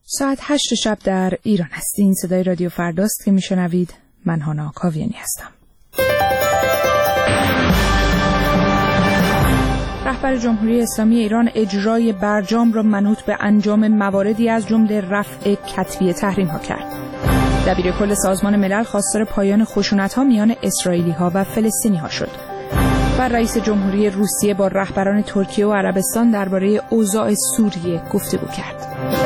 ساعت 8 شب در ایران است. این صدای رادیو فرداست که میشنوید. من هانا کاویانی هستم. رهبر جمهوری اسلامی ایران اجرای برجام را منوط به انجام مواردی از جمله رفع کتبی تحریم‌ها کرد. دبیرکل سازمان ملل خواستار پایان خشونت‌ها میان اسرائیلی‌ها و فلسطینی‌ها شد. و رئیس جمهوری روسیه با رهبران ترکیه و عربستان درباره اوضاع سوریه گفتگو کرد.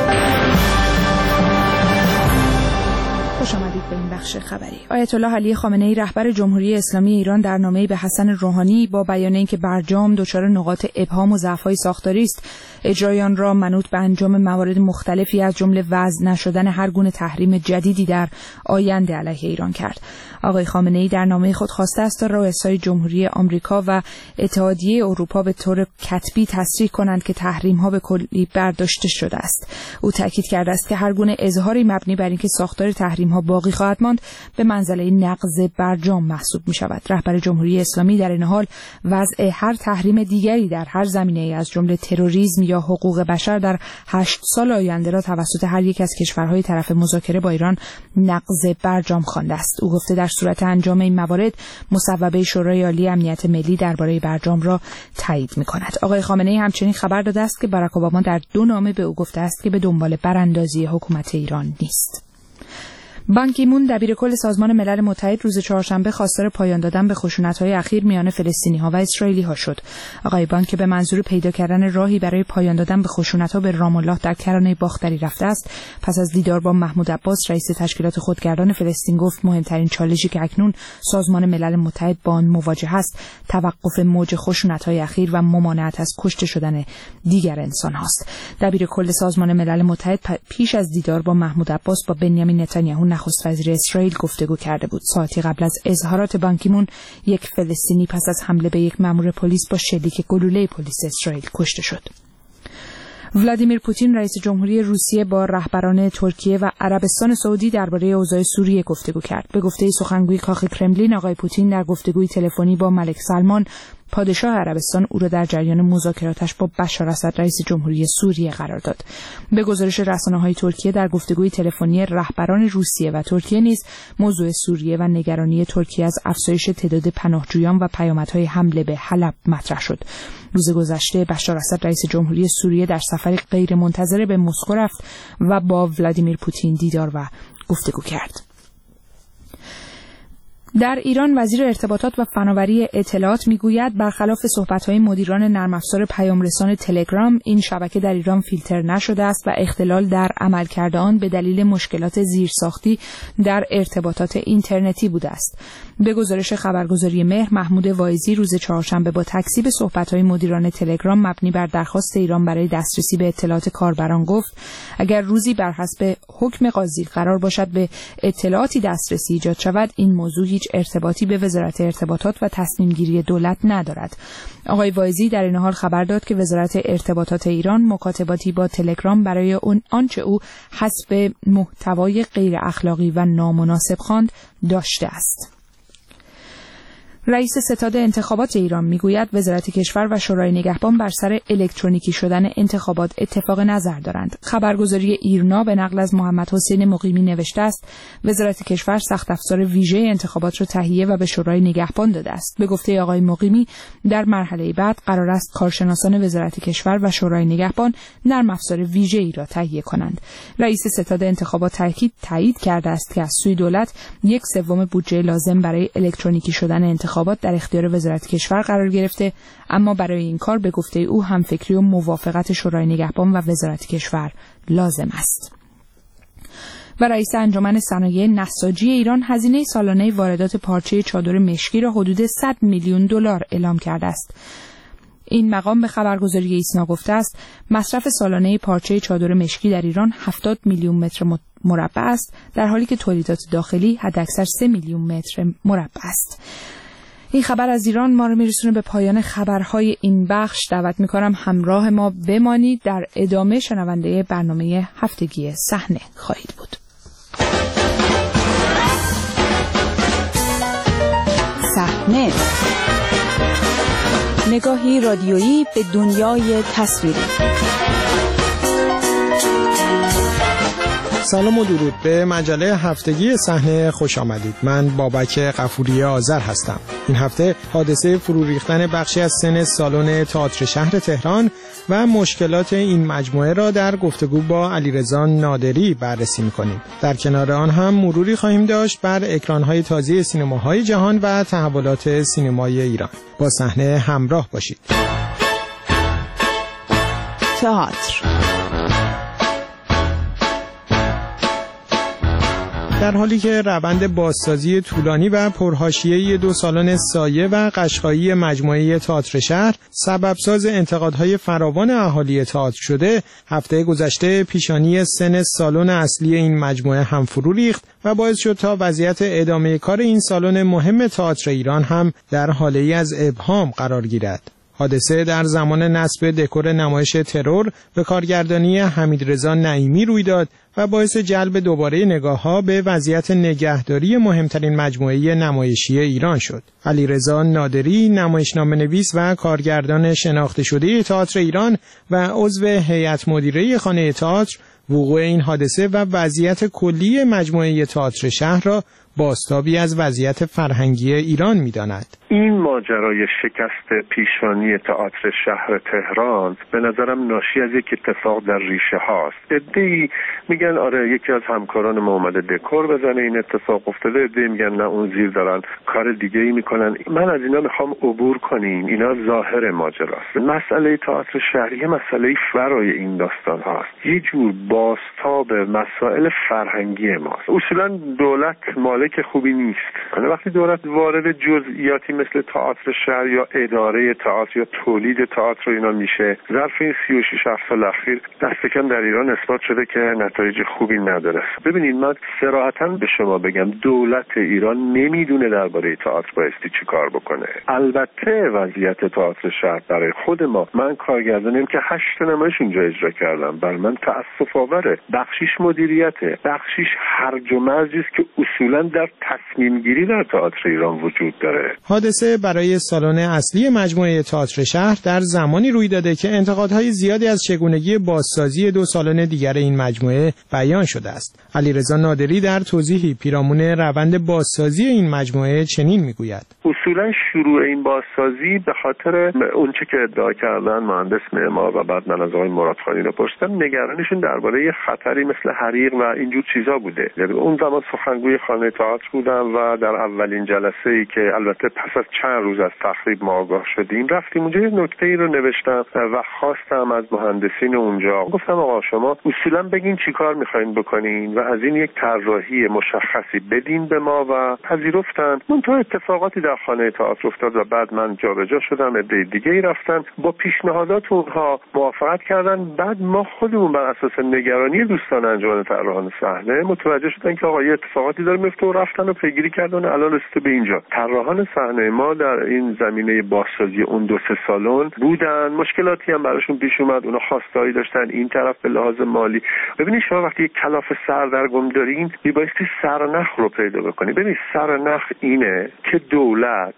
خوش آمدید به این بخش خبری. آیت الله علی خامنه‌ای رهبر جمهوری اسلامی ایران در نامه‌ای به حسن روحانی با بیان اینکه برجام دچار نقاط ابهام و ضعف‌های ساختاری است، اجرای آن را منوط به انجام موارد مختلفی از جمله وضع نشدن هر گونه تحریم جدیدی در آینده علیه ایران کرد. آقای خامنه‌ای در نامه خود خواسته است تا رؤسای جمهوری آمریکا و اتحادیه اروپا به طور کتبی تصریح کنند که تحریم‌ها به کلی برداشته شده است. او تاکید کرده است که هر گونه اظهاری مبنی بر اینکه ساختار تحریم‌ها باقی خواهد ماند به منزله نقض برجام محسوب می‌شود. رهبر جمهوری اسلامی در این حال وضع هر تحریم دیگری در هر زمینه‌ای از جمله تروریسم یا حقوق بشر در 8 سال آینده را توسط هر یک از کشورهای طرف مذاکره با ایران نقض برجام خوانده است. او گفته در صورت انجام این موارد مصوبه شورای عالی امنیت ملی درباره برجام را تایید می‌کند. آقای خامنه‌ای همچنین خبر داده است که باراک اوباما در 2 نامه به او گفته است که به دنبال براندازی حکومت ایران نیست. بان کی مون دبیرکل سازمان ملل متحد روز چهارشنبه خواستار پایان دادن به خشونت‌های اخیر میان فلسطینی‌ها و اسرائیلی‌ها شد. آقای بان که به منظور پیدا کردن راهی برای پایان دادن به خشونت‌ها به رام الله در کرانه باختری رفته است، پس از دیدار با محمود عباس رئیس تشکیلات خودگردان فلسطین گفت مهمترین چالشی که اکنون سازمان ملل متحد با آن مواجه است، توقف موج خشونت‌های اخیر و ممانعت از کشته شدن دیگر انسان‌هاست. دبیرکل سازمان ملل متحد پیش از دیدار با محمود عباس با بنیامین نتانیاهو نخست وزیر اسرائیل گفتگو کرده بود. ساعتی قبل از اظهارات بان کی مون، یک فلسطینی پس از حمله به یک مأمور پلیس با شلیک گلوله پلیس اسرائیل کشته شد. ولادیمیر پوتین رئیس جمهوری روسیه با رهبران ترکیه و عربستان سعودی درباره اوضاع سوریه گفتگو کرد. به گفته سخنگوی کاخ کرملین، آقای پوتین در گفتگوی تلفنی با ملک سلمان پادشاه عربستان او را در جریان مذاکراتش با بشار اسد رئیس جمهوری سوریه قرار داد. به گزارش رسانه‌های ترکیه، در گفتگوی تلفنی رهبران روسیه و ترکیه نیز موضوع سوریه و نگرانی ترکیه از افزایش تعداد پناهجویان و پیامدهای حمله به حلب مطرح شد. روز گذشته بشار اسد رئیس جمهوری سوریه در سفری غیرمنتظره به مسکو رفت و با ولادیمیر پوتین دیدار و گفتگو کرد. در ایران وزیر ارتباطات و فناوری اطلاعات میگوید برخلاف صحبت‌های مدیران نرم افزار پیام‌رسان تلگرام، این شبکه در ایران فیلتر نشده است و اختلال در عملکرد آن به دلیل مشکلات زیرساختی در ارتباطات اینترنتی بوده است. به گزارش خبرگزاری مهر، محمود واعظی روز چهارشنبه با تکذیب صحبت‌های مدیران تلگرام مبنی بر درخواست ایران برای دسترسی به اطلاعات کاربران گفت اگر روزی بر حسب حکم قاضی قرار باشد به اطلاعاتی دسترسی ایجاد شود، این موضوع هیچ ارتباطی به وزارت ارتباطات و تصمیم گیری دولت ندارد. آقای واعظی در این حال خبر داد که وزارت ارتباطات ایران مکاتباتی با تلگرام برای آنچه او حسب محتوای غیر اخلاقی و نامناسب خواند داشته است. رئیس ستاد انتخابات ایران میگوید وزارت کشور و شورای نگهبان بر سر الکترونیکی شدن انتخابات اتفاق نظر دارند. خبرگزاری ایرنا به نقل از محمد حسین مقیمی نوشته است وزارت کشور سخت افزار ویژه انتخابات را تهیه و به شورای نگهبان داده است. به گفته آقای مقیمی در مرحله بعد قرار است کارشناسان وزارت کشور و شورای نگهبان نرم افزار ویژه‌ای را تهیه کنند. رئیس ستاد انتخابات تایید کرده است که از سوی دولت 1/3 بودجه لازم برای الکترونیکی شدن انتخابات در اختیار وزارت کشور قرار گرفته، اما برای این کار به گفته او هم فکری و موافقت شورای نگهبان و وزارت کشور لازم است. و رئیس انجمن صنایع نساجی ایران هزینه سالانه واردات پارچه چادر مشکی را حدود 100 میلیون دلار اعلام کرده است. این مقام به خبرگزاری ایسنا گفته است مصرف سالانه پارچه چادر مشکی در ایران 70 میلیون متر مربع است، در حالی که تولیدات داخلی حداکثر 3 میلیون متر مربع است. این خبر از ایران ما رو میرسونه به پایان خبرهای این بخش. دعوت میکنم همراه ما بمانید. در ادامه شنونده برنامه هفتگی صحنه خواهید بود. صحنه، نگاهی رادیویی به دنیای تصویری. سلام و درود به مجله هفتگی صحنه خوش آمدید. من بابک غفوری آذر هستم. این هفته حادثه فرو ریختن بخشی از سن سالن تئاتر شهر تهران و مشکلات این مجموعه را در گفتگو با علیرضا نادری بررسی می‌کنیم. در کنار آن هم مروری خواهیم داشت بر اکران‌های تازه سینماهای جهان و تحولات سینمای ایران. با صحنه همراه باشید. تئاتر. در حالی که روند بازسازی طولانی و پرحاشیه‌ای 2 سالن سایه و قشقایی مجموعه تئاتر شهر سببساز انتقادهای فراوان اهالی تئاتر شده، هفته گذشته پیشانی سن سالن اصلی این مجموعه هم فرو ریخت و باعث شد تا وضعیت ادامه کار این سالن مهم تئاتر ایران هم در حاله‌ای از ابهام قرار گیرد. حادثه در زمان نصب دکور نمایش ترور به کارگردانی حمیدرضا نعیمی روی داد و باعث جلب دوباره نگاه‌ها به وضعیت نگهداری مهمترین مجموعه نمایشی ایران شد. علیرضا نادری، نمایشنامه‌نویس و کارگردان شناخته شده تئاتر ایران و عضو هیئت مدیره خانه تئاتر، وقوع این حادثه و وضعیت کلی مجموعه تئاتر شهر را بازتابی از وضعیت فرهنگی ایران می‌داند. این ماجرای شکست پیشانی تئاتر شهر تهران به نظرم ناشی از یک اتفاق در ریشه هاست. عده‌ای میگن آره یکی از همکاران ما اومده دکور بزنه این اتفاق افتاده، عده‌ای میگن نه اون زیر دارن کار دیگه‌ای میکنن. من از اینا میخوام عبور کنیم. اینا ظاهر ماجراست. مسئله تئاتر شهری یه مسئله فرای این داستان هاست. یه جور بازتاب مسائل فرهنگی ماست. اصولا دولت مالک خوبی نیست. وقتی دولت وارد جزئیاتی مثل تئاتر شهر یا اداره تئاتر یا تولید تئاتر اینا میشه، ظرف این 36 سال اخیر دست کم در ایران اثبات شده که نتایج خوبی نداره. ببینید من صراحتاً به شما بگم دولت ایران نمیدونه درباره تئاتر بایستی چی کار بکنه. البته وضعیت تئاتر شهر برای خود ما، من کارگردانیم که 8 نمایش اونجا اجرا کردم، برای من تأسف آوره. بخشیش مدیریته، بخشیش هرج و مرجی است که اصولاً در تصمیم گیری در تئاتر ایران وجود داره. حادثه برای سالن اصلی مجموعه تئاتر شهر در زمانی روی داده که انتقادهای زیادی از چگونگی بازسازی 2 سالن دیگر این مجموعه بیان شده است. علیرضا نادری در توضیحی پیرامون روند بازسازی این مجموعه چنین میگوید: اصولا شروع این بازسازی به خاطر اونچه که ادعا کردن مهندس معمار و بعد من از آقای مرادخانی رو پرسیدم، نگرانشون درباره خطری مثل حریق و اینجور چیزا بوده. اون زمان سخنگوی خانه تئاتر بودم و در اولین جلسه‌ای که البته پس از چند روز از تخریب ما آگاه شدیم رفتیم اونجا، یه نکته‌ای رو نوشتم و خواستم از مهندسین اونجا، گفتم آقا شما اصولا بگین چیکار می‌خواید بکنین و از این یک طراحی مشخصی بدین به ما و پذیرفتن. منتها اتفاقاتی در خانه تئاتر افتاد و بعد من جابجا شدم، عده دیگه‌ای رفتن با پیشنهادات اونها موافقت کردن. بعد ما خودمون بر اساس نگرانی دوستان انجمن طراحان صحنه متوجه شدن که آقا یه اتفاقاتی داره میفته و رفتن و پیگیری کردن. الان رسیده به اینجا. طراحان صحنه ما در این زمینه بازسازی اون 2-3 سالن بودن، مشکلاتی هم براشون پیش اومد، اونا خواسته‌ای داشتن این طرف به لحاظ مالی. ببینید شما وقتی یک کلاف سردرگم دارین میبایستی سرنخ رو پیدا بکنید. ببینید سرنخ اینه که دولت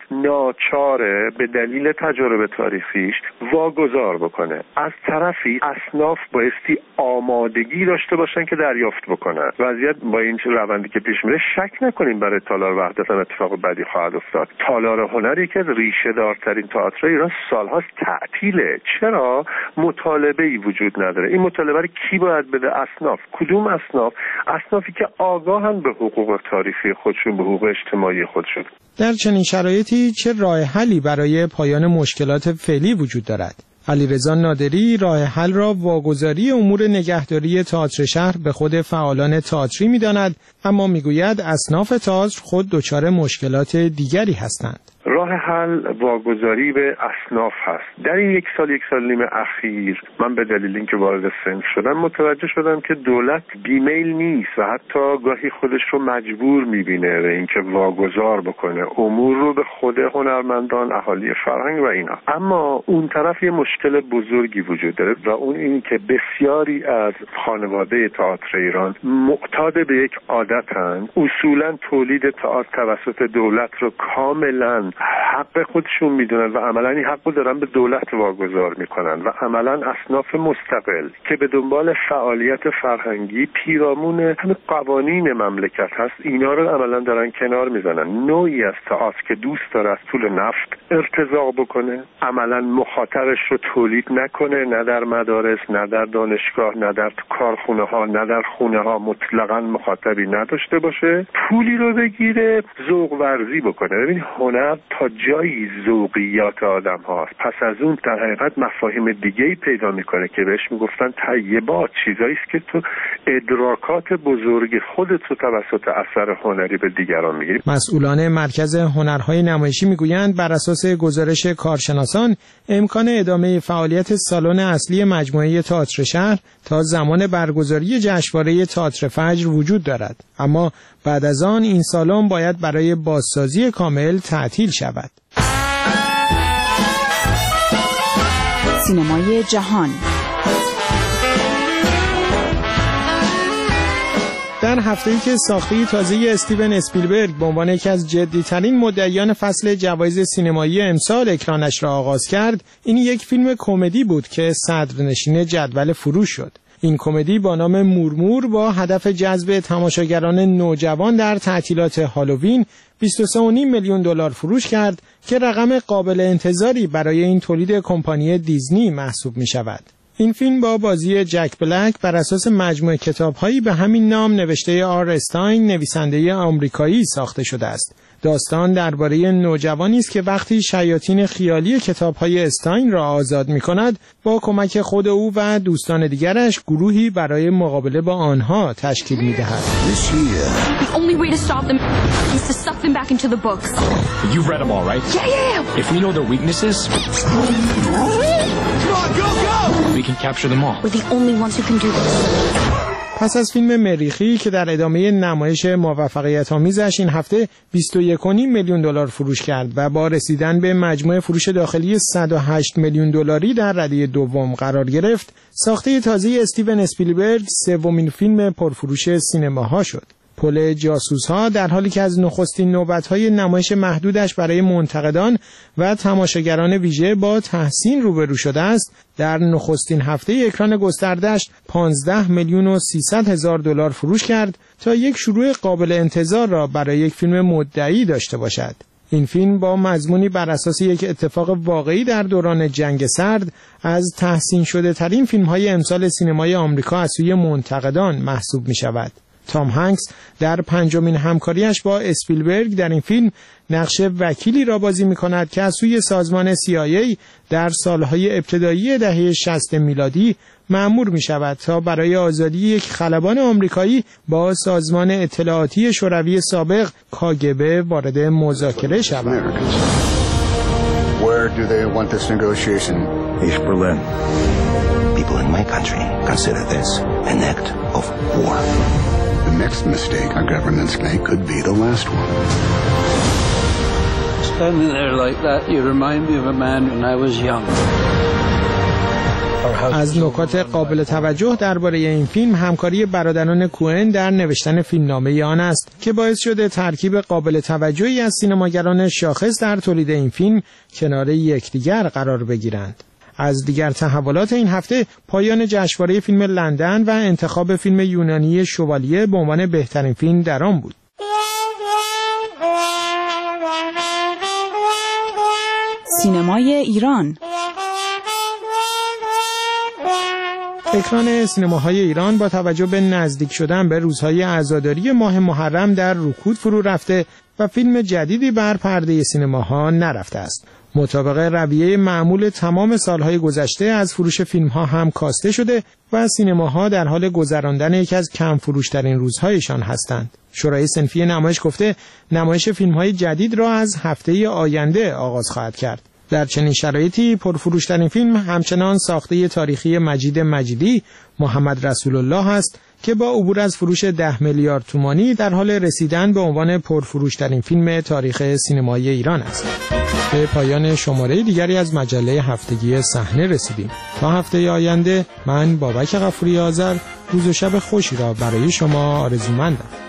ناچاره به دلیل تجارب تاریخیش واگذار بکنه. از طرفی اصناف بایستی آمادگی داشته باشن که دریافت بکنن. وضعیت با این روندی که پیش میره شک نکنیم برای تالار وحدت اتفاق بدی خواهد افتاد. تالار هنری که ریشه دارترین تئاتر ایران سالهاست تعطیله. چرا؟ مطالبه‌ای وجود نداره. این مطالبه رو کی باید بده؟ اصناف. کدوم اصناف؟ اصنافی که آگاهن به حقوق تاریخی خودشون، به حقوق اجتماعی خودشون. در چنین شرایطی چه راه حلی برای پایان مشکلات فعلی وجود دارد؟ علیرضا نادری راه حل را واگذاری امور نگهداری تئاتر شهر به خود فعالان تئاتری می‌داند، اما میگوید اصناف تئاتر خود دچار مشکلات دیگری هستند. راه حل واگذاری به اصناف هست. در این 1 سال نیم اخیر من به دلیل اینکه وارد سن شدم متوجه شدم که دولت بیمیل نیست و حتی گاهی خودش رو مجبور میبینه به اینکه واگذار بکنه امور رو به خود هنرمندان، اهالی فرهنگ و اینا. اما اون طرف یه مشکل بزرگی وجود داره و اون این که بسیاری از خانواده تئاتر ایران معتاد به یک عادتن، اصولا تولید تئاتر توسط دولت رو کاملا حق خودشون میدونن و عملا این حق رو دارن به دولت واگذار میکنن و عملا اصناف مستقل که به دنبال فعالیت فرهنگی پیرامون همه قوانین مملکت هست، اینا رو عملا دارن کنار میزنن. نوعی از تئاتر که دوست داره از طول نفت ارتزاق بکنه، عملا مخاطرش رو تولید نکنه، نه در مدارس، نه در دانشگاه، نه در کارخونه ها، نه در خونه ها، مطلقاً مخاطبی نداشته باشه، پولی رو بگیره، ذوق ورزی بکنه. ببین هنر تا جایی ذوقیات آدم هاست، پس از اون در حقیقت مفاهیم دیگه‌ای پیدا میکنه که بهش میگفتن طیبات، چیزایی است که تو ادراکات بزرگ خودت رو توسط اثر هنری به دیگران میگیری. مسئولان مرکز هنرهای نمایشی میگویند بر اساس گزارش کارشناسان امکان ادامه فعالیت سالن اصلی مجموعه تئاتر شهر تا زمان برگزاری جشنواره تئاتر فجر وجود دارد، اما بعد از آن این سالن باید برای بازسازی کامل تعطیل شود. سینمای جهان. در هفته‌ای که ساخته تازه استیون اسپیلبرگ به عنوان یکی از جدی‌ترین مدعیان فصل جوایز سینمایی امسال اکرانش را آغاز کرد، این یک فیلم کمدی بود که صدرنشین جدول فروش شد. این کمدی با نام مورمور با هدف جذب تماشاگران نوجوان در تعطیلات هالووین 23.5 میلیون دلار فروش کرد که رقم قابل انتظاری برای این تولید کمپانی دیزنی محسوب می شود. این فیلم با بازی جک بلک بر اساس مجموعه کتاب‌هایی به همین نام نوشته آر استاین، نویسنده آمریکایی ساخته شده است. داستان درباره نوجوانی است که وقتی شیاطین خیالی کتاب‌های استاین را آزاد می‌کند، با کمک خود او و دوستان دیگرش گروهی برای مقابله با آنها تشکیل می‌دهد. The only way to stop them is to suck them back into the books. You've read them all, right? Yeah. If we know their weaknesses, we can capture them all. We're the only ones who can do this. پس از فیلم مریخی که در ادامه نمایش موفقیت آمیزش این هفته 21.5 میلیون دلار فروش کرد و با رسیدن به مجموع فروش داخلی 108 میلیون دلاری در رده دوم قرار گرفت، ساخته تازه استیون اسپیلبرگ سومین فیلم پرفروش سینماها شد. پل جاسوس‌ها در حالی که از نخستین نوبت‌های نمایش محدودش برای منتقدان و تماشاگران ویژه با تحسین روبرو شده است، در نخستین هفته اکران گسترده‌اش 15 میلیون و 300 هزار دلار فروش کرد تا یک شروع قابل انتظار را برای یک فیلم مدعی داشته باشد. این فیلم با مضمونی بر اساس یک اتفاق واقعی در دوران جنگ سرد از تحسین شده ترین فیلم‌های امسال سینمای آمریکا از سوی منتقدان محسوب می‌شود. تام هنگس در پنجمین همکاریش با اسپیلبرگ در این فیلم نقش وکیلی را بازی می‌کند که از سوی سازمان CIA در سالهای ابتدایی دهه 60 میلادی مأمور می‌شود تا برای آزادی یک خلبان آمریکایی با سازمان اطلاعاتی شوروی سابق KGB وارد مذاکره شود. Where do they want this negotiation? East Berlin. People in my country consider this an act of war. The next mistake our governments make could be the last one. Standing there like that, you remind me of a man when I was young. از نکات قابل توجه درباره این فیلم همکاری برادران کوئن در نوشتن فیلمنامه آن است که باعث شده ترکیب قابل توجهی از سینماگران شاخص در تولید این فیلم کنار یکدیگر قرار بگیرند. از دیگر تحولات این هفته پایان جشنواره فیلم لندن و انتخاب فیلم یونانی شوالیه به عنوان بهترین فیلم در آن بود. سینمای ایران. اکران سینماهای ایران با توجه به نزدیک شدن به روزهای عزاداری ماه محرم در رکود فرو رفته و فیلم جدیدی بر پرده سینماها نرفته است. مطابق رویه معمول تمام سالهای گذشته از فروش فیلمها هم کاسته شده و سینماها در حال گذراندن یکی از کم فروشترین روزهایشان هستند. شورای صنفی نمایش گفته نمایش فیلمهای جدید را از هفته آینده آغاز خواهد کرد. در چنین شرایطی پرفروشترین فیلم همچنان ساخته تاریخی مجید مجیدی محمد رسول الله است که با عبور از فروش 10 میلیارد تومانی در حال رسیدن به عنوان پرفروشترین فیلم تاریخ سینمای ایران است. به پایان شماره دیگری از مجله هفتگی صحنه رسیدیم. تا هفته آینده من بابک غفوری آذر روز و شب خوشی را برای شما آرزومندم.